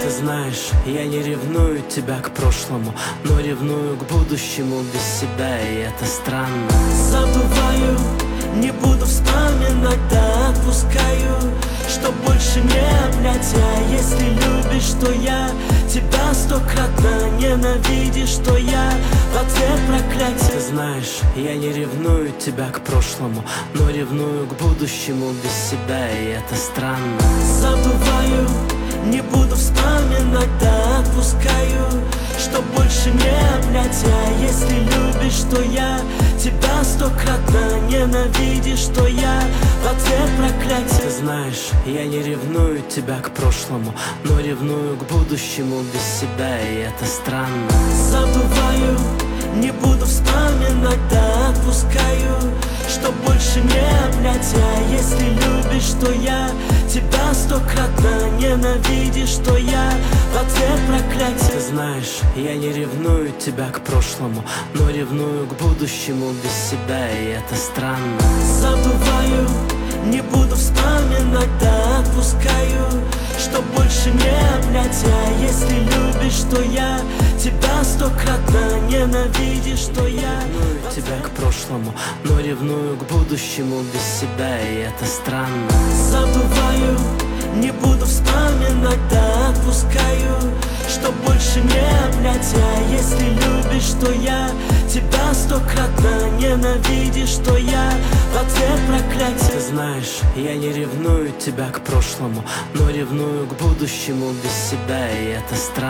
Ты знаешь, я не ревную тебя к прошлому, но ревную к будущему без себя, и это странно. Забываю, не буду вспоминать, да отпускаю, что больше не обнять. А если любишь, то я тебя стократно ненавидишь, что я в ответ проклятие. Ты знаешь, я не ревную тебя к прошлому, но ревную к будущему без себя, и это странно. Забываю, не буду вспоминать, да отпускаю, что больше не обнять. А если любишь, то я тебя стократно ненавидишь, что я в ответ проклятие. Ты знаешь, я не ревную тебя к прошлому, но ревную к будущему без себя, и это странно. Забываю, не буду вспоминать, да отпускаю, что больше не обнять. А если любишь, то я тебя стократно ненавидишь, что я в ответ проклятие. Ты знаешь, я не ревную тебя к прошлому, но ревную к будущему без себя, и это странно. Забываю, не буду вспоминать, да отпускаю, что больше не обнять. А если любишь, то я тебя стократно ненавидишь, что я Ревную тебя к прошлому, но ревную к будущему без себя, и это странно. Забываю, не буду вспоминать, да отпускаю, что больше не обнять. А если любишь, то я тебя стократно ненавидишь, что я в ответ проклятие. Ты знаешь, я не ревную тебя к прошлому, но ревную к будущему без себя, и это странно.